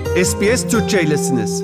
SBS Türkçe'ylesiniz.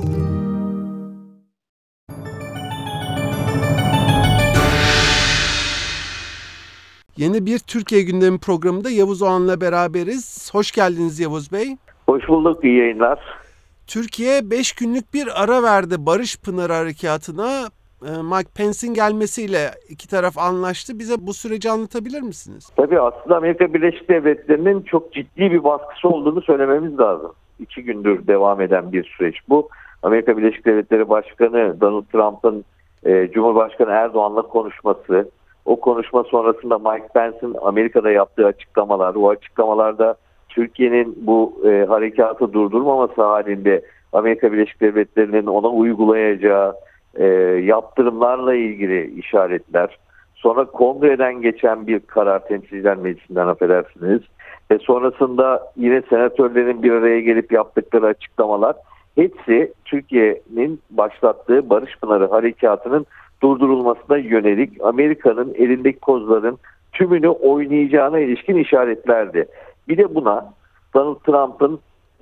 Yeni bir Türkiye Gündemi programında Yavuz Oğan'la beraberiz. Hoş geldiniz Yavuz Bey. Hoş bulduk, iyi yayınlar. Türkiye 5 günlük bir ara verdi Barış Pınarı Harekatı'na. Mike Pence'in gelmesiyle iki taraf anlaştı. Bize bu süreci anlatabilir misiniz? Tabii aslında Amerika Birleşik Devletleri'nin çok ciddi bir baskısı olduğunu söylememiz lazım. 2 gündür devam eden bir süreç bu. Amerika Birleşik Devletleri Başkanı Donald Trump'ın Cumhurbaşkanı Erdoğan'la konuşması, o konuşma sonrasında Mike Pence'in Amerika'da yaptığı açıklamalar, o açıklamalarda Türkiye'nin bu harekatı durdurmaması halinde Amerika Birleşik Devletleri'nin ona uygulayacağı yaptırımlarla ilgili işaretler, sonra kongreden geçen bir karar, Temsilciler Meclisi'nden affedersiniz, ve sonrasında yine senatörlerin bir araya gelip yaptıkları açıklamalar, hepsi Türkiye'nin başlattığı Barış Pınarı Harekatı'nın durdurulmasına yönelik Amerika'nın elindeki kozların tümünü oynayacağına ilişkin işaretlerdi. Bir de buna Donald Trump'ın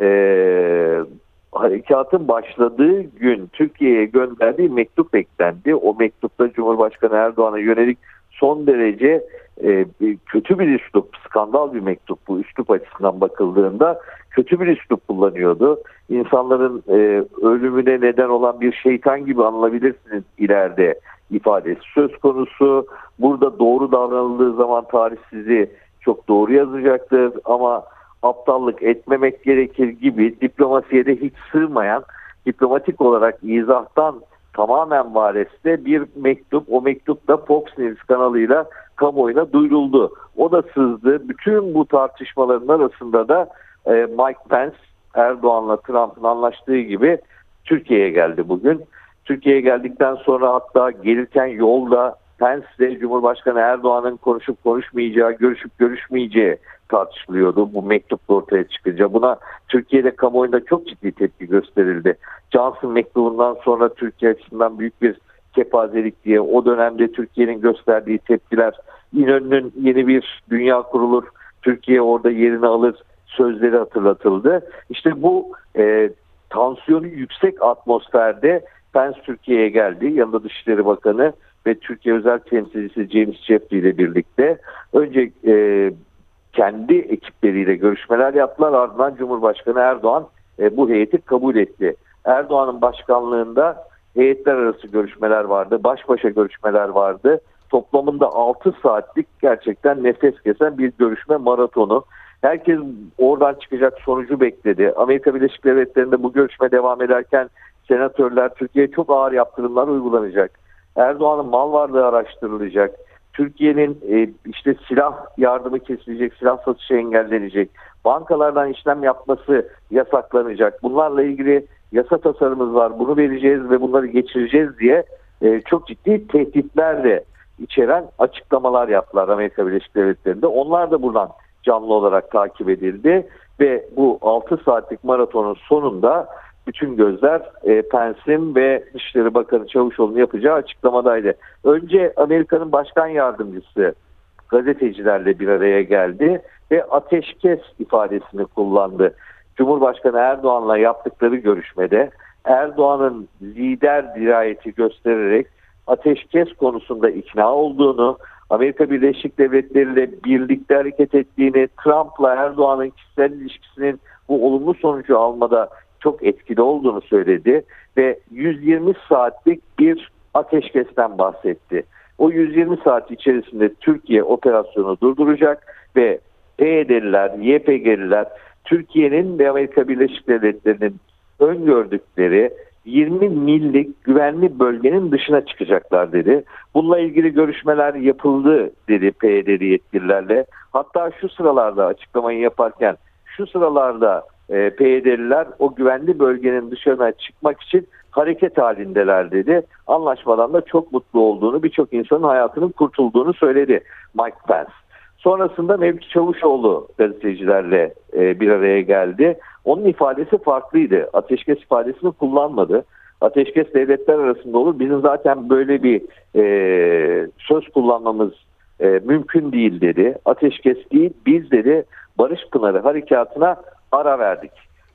harekatın başladığı gün Türkiye'ye gönderdiği mektup eklendi. O mektupta Cumhurbaşkanı Erdoğan'a yönelik son derece kötü bir üslup, skandal bir mektup bu, üslup açısından bakıldığında kötü bir üslup kullanıyordu. İnsanların ölümüne neden olan bir şeytan gibi anılabilirsiniz ileride ifadesi söz konusu. Burada doğru davranıldığı zaman tarih sizi çok doğru yazacaktır ama aptallık etmemek gerekir gibi diplomasiye de hiç sığmayan, diplomatik olarak izahtan tamamen vareste bir mektup. O mektup da Fox News kanalıyla kamuoyuna duyuruldu. O da sızdı. Bütün bu tartışmaların arasında da Mike Pence, Erdoğan'la Trump'ın anlaştığı gibi Türkiye'ye geldi bugün. Türkiye'ye geldikten sonra hatta gelirken yolda Pence ile Cumhurbaşkanı Erdoğan'ın konuşup konuşmayacağı, görüşüp görüşmeyeceği tartışılıyordu bu mektup ortaya çıkınca. Buna Türkiye'de kamuoyunda çok ciddi tepki gösterildi. Johnson mektubundan sonra Türkiye açısından büyük bir kepazelik diye o dönemde Türkiye'nin gösterdiği tepkiler, İnönü'nün yeni bir dünya kurulur, Türkiye orada yerini alır sözleri hatırlatıldı. İşte bu tansiyonu yüksek atmosferde Pence Türkiye'ye geldi. Yanında Dışişleri Bakanı ve Türkiye Özel Temsilcisi James Jeffrey ile birlikte önce kendi ekipleriyle görüşmeler yaptılar. Ardından Cumhurbaşkanı Erdoğan bu heyeti kabul etti. Erdoğan'ın başkanlığında heyetler arası görüşmeler vardı. Baş başa görüşmeler vardı. Toplamında 6 saatlik gerçekten nefes kesen bir görüşme maratonu. Herkes oradan çıkacak sonucu bekledi. Amerika Birleşik Devletleri'nde bu görüşme devam ederken senatörler Türkiye'ye çok ağır yaptırımlar uygulanacak. Erdoğan'ın mal varlığı araştırılacak. Türkiye'nin işte silah yardımı kesilecek, silah satışı engellenecek. Bankalardan işlem yapması yasaklanacak. Bunlarla ilgili yasa tasarımımız var. Bunu vereceğiz ve bunları geçireceğiz diye çok ciddi tehditler de içeren açıklamalar yaptılar Amerika Birleşik Devletleri'nde. Onlar da buradan canlı olarak takip edildi ve bu 6 saatlik maratonun sonunda bütün gözler Pence'in ve Dışişleri Bakanı Çavuşoğlu'nun yapacağı açıklamadaydı. Önce Amerika'nın başkan yardımcısı gazetecilerle bir araya geldi ve ateşkes ifadesini kullandı. Cumhurbaşkanı Erdoğan'la yaptıkları görüşmede Erdoğan'ın lider dirayeti göstererek ateşkes konusunda ikna olduğunu, Amerika Birleşik Devletleri ile birlikte hareket ettiğini, Trump'la Erdoğan'ın kişisel ilişkisinin bu olumlu sonucu almada çok etkili olduğunu söyledi ve 120 saatlik bir ateşkesten bahsetti. O 120 saat içerisinde Türkiye operasyonu durduracak ve PYD'liler, YPG'liler Türkiye'nin ve Amerika Birleşik Devletleri'nin öngördükleri 20 millik güvenli bölgenin dışına çıkacaklar dedi. Bununla ilgili görüşmeler yapıldı dedi PYD'li yetkililerle. Hatta şu sıralarda açıklamayı yaparken şu sıralarda PYD'liler o güvenli bölgenin dışına çıkmak için hareket halindeler dedi. Anlaşmadan da çok mutlu olduğunu, birçok insanın hayatının kurtulduğunu söyledi Mike Pence. Sonrasında Mevlüt Çavuşoğlu gazetecilerle bir araya geldi. Onun ifadesi farklıydı. Ateşkes ifadesini kullanmadı. Ateşkes devletler arasında olur. Bizim zaten böyle bir söz kullanmamız mümkün değil dedi. Ateşkes değil, biz dedi Barış Pınarı Harekatı'na ara verdik.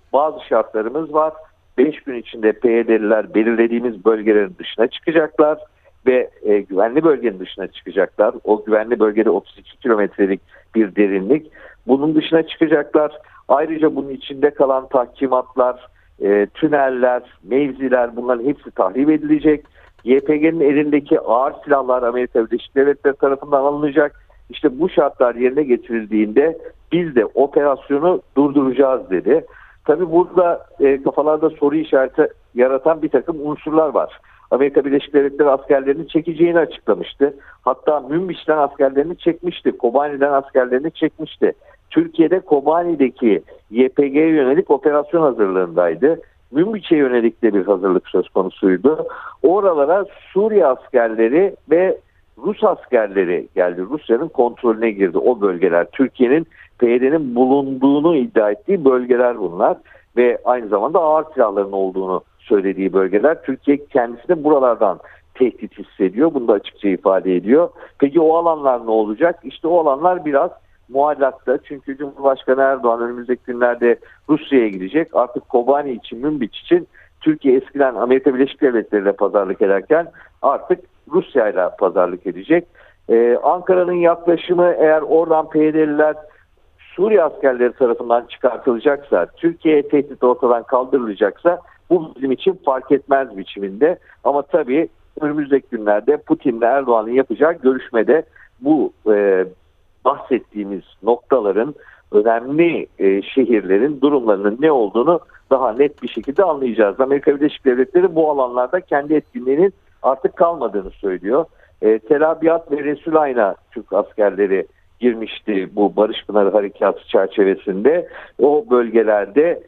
bazı şartlarımız var. 5 gün içinde PYD'liler belirlediğimiz bölgelerin dışına çıkacaklar ve güvenli bölgenin dışına çıkacaklar. O güvenli bölgede 32 kilometrelik bir derinlik. Bunun dışına çıkacaklar. Ayrıca bunun içinde kalan tahkimatlar, tüneller, mevziler, bunların hepsi tahrip edilecek. YPG'nin elindeki ağır silahlar Amerika Birleşik Devletleri tarafından alınacak. İşte bu şartlar yerine getirildiğinde biz de operasyonu durduracağız dedi. Tabii burada kafalarda soru işareti yaratan bir takım unsurlar var. Amerika Birleşik Devletleri askerlerini çekeceğini açıklamıştı. Hatta Münbiş'ten askerlerini çekmişti. Kobani'den askerlerini çekmişti. Türkiye'de Kobani'deki YPG'ye yönelik operasyon hazırlığındaydı. Münbiş'e yönelik de bir hazırlık söz konusuydu. Oralara Suriye askerleri ve Rus askerleri geldi. Rusya'nın kontrolüne girdi o bölgeler. Türkiye'nin PYD'nin bulunduğunu iddia ettiği bölgeler bunlar. Ve aynı zamanda ağır silahların olduğunu söylediği bölgeler. Türkiye kendisini buralardan tehdit hissediyor. Bunu da açıkça ifade ediyor. Peki o alanlar ne olacak? İşte o alanlar biraz muallakta. Çünkü Cumhurbaşkanı Erdoğan önümüzdeki günlerde Rusya'ya gidecek. Artık Kobani için, Münbiç için Türkiye eskiden Amerika Birleşik Devletleri ile pazarlık ederken artık Rusya ile pazarlık edecek. Ankara'nın yaklaşımı, eğer oradan PYD'liler Suriye askerleri tarafından çıkartılacaksa, Türkiye'ye tehdit ortadan kaldırılacaksa bu bizim için fark etmez biçiminde. Ama tabii önümüzdeki günlerde Putin'le Erdoğan'ın yapacağı görüşmede bu bahsettiğimiz noktaların, önemli şehirlerin durumlarının ne olduğunu daha net bir şekilde anlayacağız. Amerika Birleşik Devletleri bu alanlarda kendi etkinliğinin artık kalmadığını söylüyor. Tel Abyad ve Resulayn'a Türk askerleri girmişti bu Barış Pınarı Harekatı çerçevesinde. O bölgelerde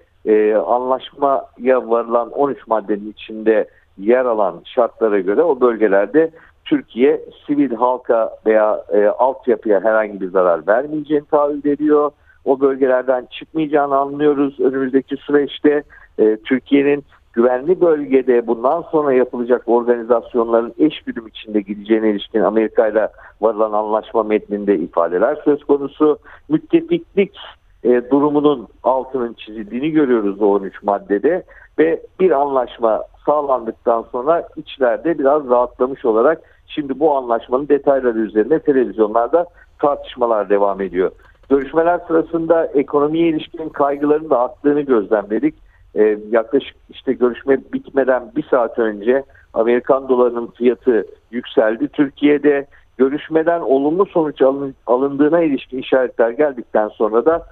anlaşmaya varılan 13 maddenin içinde yer alan şartlara göre o bölgelerde Türkiye sivil halka veya altyapıya herhangi bir zarar vermeyeceğini taahhüt ediyor. O bölgelerden çıkmayacağını anlıyoruz. Önümüzdeki süreçte Türkiye'nin güvenli bölgede bundan sonra yapılacak organizasyonların eşgüdüm içinde gideceğine ilişkin Amerika ile varılan anlaşma metninde ifadeler söz konusu. Müttefiklik durumunun altının çizildiğini görüyoruz o 13 maddede ve bir anlaşma sağlandıktan sonra içlerde biraz rahatlamış olarak şimdi bu anlaşmanın detayları üzerine televizyonlarda tartışmalar devam ediyor. Görüşmeler sırasında ekonomiye ilişkin kaygıların da arttığını gözlemledik. Yaklaşık işte görüşme bitmeden bir saat önce Amerikan dolarının fiyatı yükseldi. Türkiye'de görüşmeden olumlu sonuç alındığına ilişkin işaretler geldikten sonra da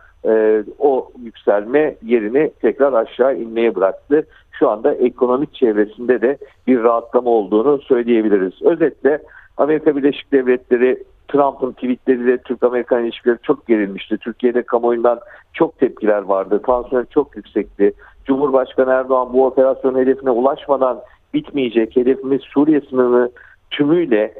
o yükselme yerini tekrar aşağı inmeye bıraktı. Şu anda ekonomik çevresinde de bir rahatlama olduğunu söyleyebiliriz. Özetle Amerika Birleşik Devletleri, Trump'ın tweetleriyle Türk-Amerikan ilişkileri çok gerilmişti. Türkiye'de kamuoyundan çok tepkiler vardı. Tansiyon çok yüksekti. Cumhurbaşkanı Erdoğan bu operasyon hedefine ulaşmadan bitmeyecek. Hedefimiz Suriye sınırını tümüyle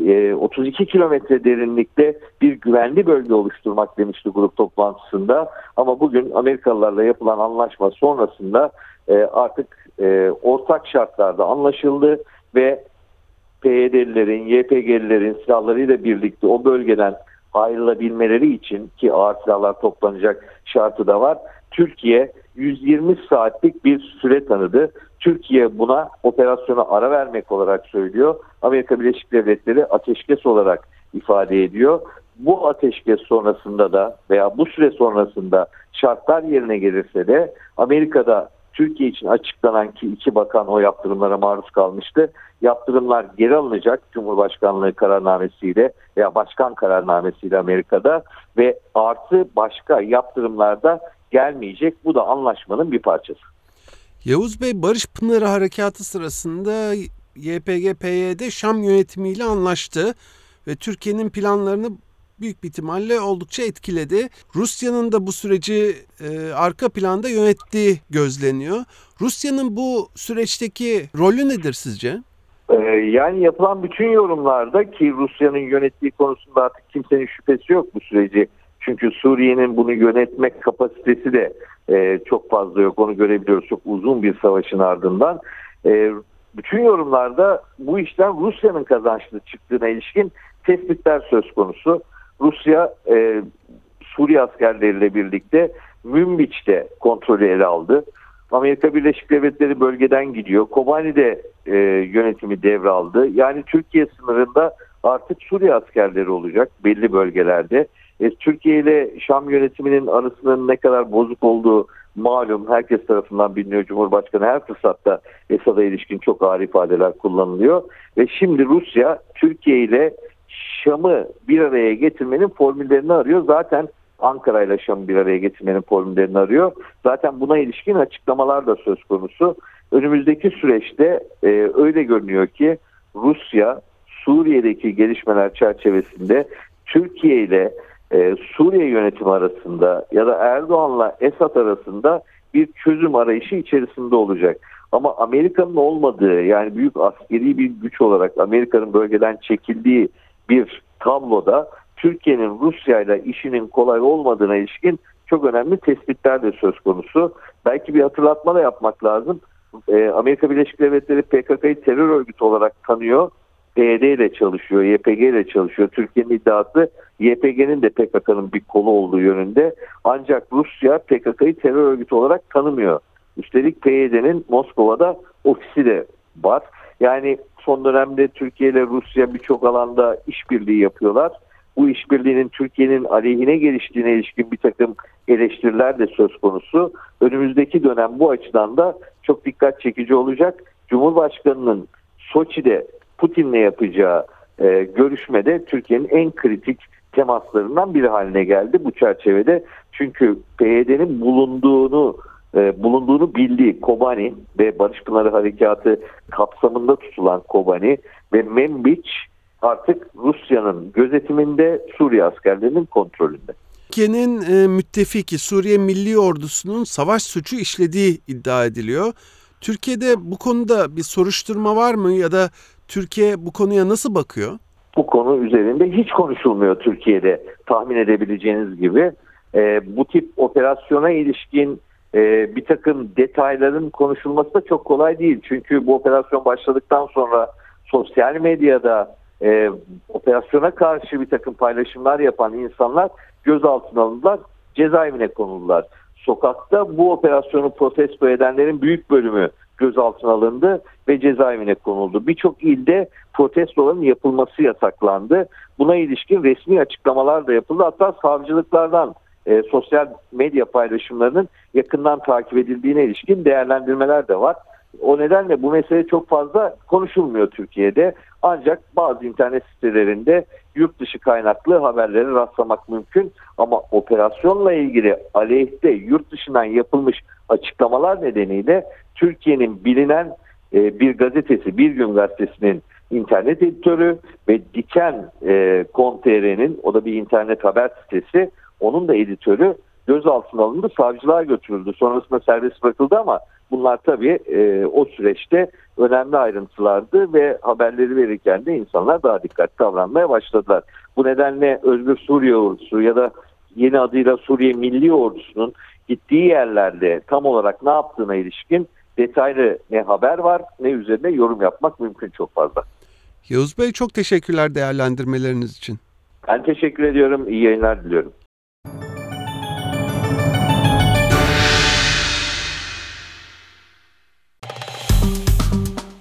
32 kilometre derinlikte bir güvenli bölge oluşturmak demişti grup toplantısında. Ama bugün Amerikalılarla yapılan anlaşma sonrasında artık ortak şartlarda anlaşıldı ve PYD'lilerin, YPG'lilerin silahlarıyla birlikte o bölgeden ayrılabilmeleri için, ki ağır silahlar toplanacak şartı da var, Türkiye 120 saatlik bir süre tanıdı. Türkiye buna operasyona ara vermek olarak söylüyor. Amerika Birleşik Devletleri ateşkes olarak ifade ediyor. Bu ateşkes sonrasında da veya bu süre sonrasında şartlar yerine gelirse de Amerika'da Türkiye için açıklanan, ki iki bakan o yaptırımlara maruz kalmıştı, yaptırımlar geri alınacak Cumhurbaşkanlığı kararnamesiyle veya başkan kararnamesiyle Amerika'da ve artı başka yaptırımlarda gelmeyecek. Bu da anlaşmanın bir parçası. Yavuz Bey, Barış Pınarı Harekatı sırasında YPG-PYD Şam yönetimiyle anlaştı ve Türkiye'nin planlarını büyük bir ihtimalle oldukça etkiledi. Rusya'nın da bu süreci arka planda yönettiği gözleniyor. Rusya'nın bu süreçteki rolü nedir sizce? Yani yapılan bütün yorumlarda, ki Rusya'nın yönettiği konusunda artık kimsenin şüphesi yok bu süreci. Çünkü Suriye'nin bunu yönetmek kapasitesi de çok fazla yok. Onu görebiliyoruz çok uzun bir savaşın ardından. Bütün yorumlarda bu işten Rusya'nın kazançlı çıktığına ilişkin tespitler söz konusu. Rusya Suriye askerleriyle birlikte Münbiç'te kontrolü ele aldı. Amerika Birleşik Devletleri bölgeden gidiyor. Kobani'de yönetimi devraldı. Yani Türkiye sınırında artık Suriye askerleri olacak belli bölgelerde. Türkiye ile Şam yönetiminin arasının ne kadar bozuk olduğu malum, herkes tarafından biliniyor. Cumhurbaşkanı her fırsatta Esad'a ilişkin çok ağır ifadeler kullanılıyor. Ve şimdi Rusya Türkiye ile Şam'ı bir araya getirmenin formüllerini arıyor. Zaten Ankara ile Şam'ı bir araya getirmenin formüllerini arıyor. Zaten buna ilişkin açıklamalar da söz konusu. Önümüzdeki süreçte öyle görünüyor ki Rusya Suriye'deki gelişmeler çerçevesinde Türkiye ile Suriye yönetimi arasında ya da Erdoğan'la Esad arasında bir çözüm arayışı içerisinde olacak. Ama Amerika'nın olmadığı, yani büyük askeri bir güç olarak Amerika'nın bölgeden çekildiği bir tabloda Türkiye'nin Rusya ile işinin kolay olmadığına ilişkin çok önemli tespitler de söz konusu. Belki bir hatırlatma da yapmak lazım. Amerika Birleşik Devletleri PKK'yı terör örgütü olarak tanıyor. PYD ile çalışıyor, YPG ile çalışıyor. Türkiye'nin iddiası YPG'nin de PKK'nın bir kolu olduğu yönünde. Ancak Rusya PKK'yı terör örgütü olarak tanımıyor. Üstelik PYD'nin Moskova'da ofisi de var. Yani son dönemde Türkiye ile Rusya birçok alanda işbirliği yapıyorlar. Bu işbirliğinin Türkiye'nin aleyhine geliştiğine ilişkin bir takım eleştiriler de söz konusu. Önümüzdeki dönem bu açıdan da çok dikkat çekici olacak. Cumhurbaşkanının Soçi'de Putin'le yapacağı görüşmede Türkiye'nin en kritik temaslarından biri haline geldi bu çerçevede. Çünkü PYD'nin bulunduğunu bildiği Kobani ve Barış Pınarı Harekatı kapsamında tutulan Kobani ve Münbiç artık Rusya'nın gözetiminde, Suriye askerlerinin kontrolünde. Türkiye'nin müttefiki Suriye Milli Ordusu'nun savaş suçu işlediği iddia ediliyor. Türkiye'de bu konuda bir soruşturma var mı ya da Türkiye bu konuya nasıl bakıyor? Bu konu üzerinde hiç konuşulmuyor Türkiye'de, tahmin edebileceğiniz gibi. Bu tip operasyona ilişkin bir takım detayların konuşulması da çok kolay değil. Çünkü bu operasyon başladıktan sonra sosyal medyada operasyona karşı bir takım paylaşımlar yapan insanlar gözaltına alındılar, cezaevine konuldular. Sokakta bu operasyonu protesto edenlerin büyük bölümü gözaltına alındı ve cezaevine konuldu. Birçok ilde protestoların yapılması yasaklandı. Buna ilişkin resmi açıklamalar da yapıldı. Hatta savcılıklardan sosyal medya paylaşımlarının yakından takip edildiğine ilişkin değerlendirmeler de var. O nedenle bu mesele çok fazla konuşulmuyor Türkiye'de. Ancak bazı internet sitelerinde yurt dışı kaynaklı haberlere rastlamak mümkün. Ama operasyonla ilgili aleyhte yurt dışından yapılmış açıklamalar nedeniyle Türkiye'nin bilinen bir gazetesi, Bir Gün Gazetesi'nin internet editörü ve Diken.com.tr'nin, o da bir internet haber sitesi, onun da editörü gözaltına alındı, savcılığa götürüldü. Sonrasında serbest bırakıldı ama bunlar tabii o süreçte önemli ayrıntılardı ve haberleri verirken de insanlar daha dikkatli davranmaya başladılar. Bu nedenle Özgür Suriye Ordusu ya da yeni adıyla Suriye Milli Ordusu'nun gittiği yerlerde tam olarak ne yaptığına ilişkin detaylı ne haber var ne üzerine yorum yapmak mümkün çok fazla. Yavuz Bey, çok teşekkürler değerlendirmeleriniz için. Ben teşekkür ediyorum. İyi yayınlar diliyorum.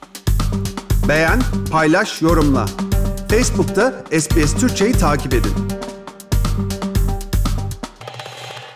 Beğen, paylaş, yorumla. Facebook'ta SBS Türkçe'yi takip edin.